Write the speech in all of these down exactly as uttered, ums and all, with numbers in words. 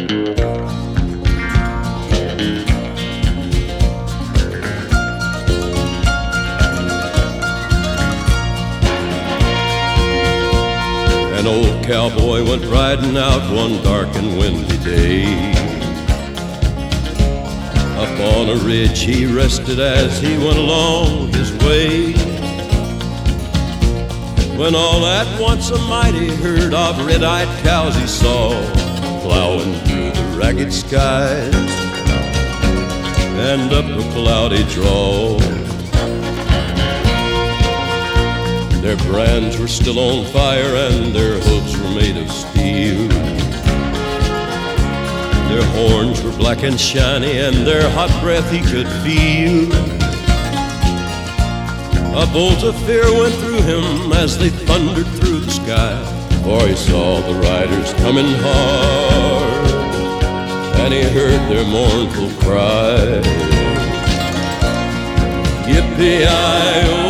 An old cowboy went riding out one dark and windy day. Up on a ridge he rested as he went along his way, when all at once a mighty herd of red-eyed cows he saw plowing through the ragged skies and up a cloudy draw. Their brands were still on fire and their hooves were made of steel. Their horns were black and shiny and their hot breath he could feel. A bolt of fear went through him as they thundered through the sky, for he saw the riders coming hard and he heard their mournful cry. Yippee-i-oh,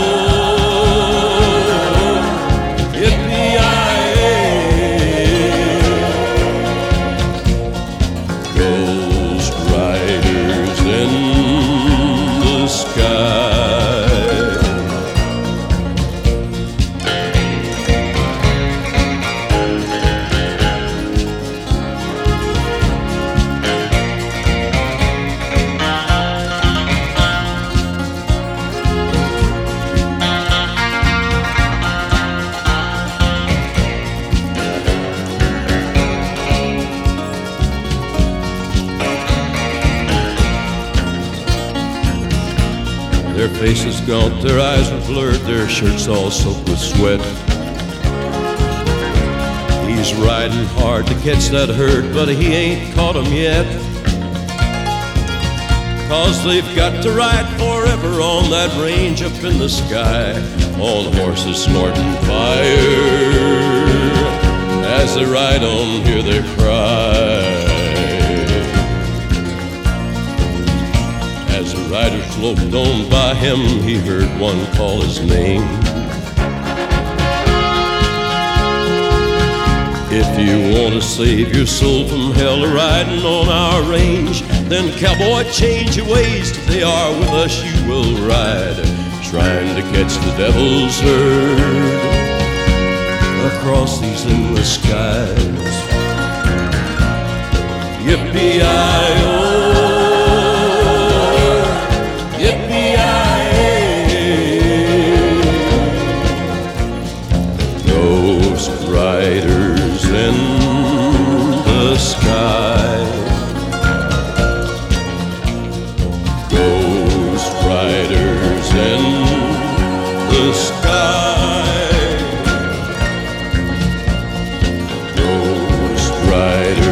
their faces gaunt, their eyes were blurred, their shirts all soaked with sweat. He's riding hard to catch that herd, but he ain't caught 'em yet. 'Cause they've got to ride forever on that range up in the sky, all the horses snorting fire. As they ride on, hear their cry. As the riders loped on by him, he heard one call his name. If you want to save your soul from hell riding on our range, then cowboy, change your ways. Today are with us you will ride, trying to catch the devil's herd across these endless skies. Yippee-i-oh, riders in the sky, ghost riders in the sky, ghost riders.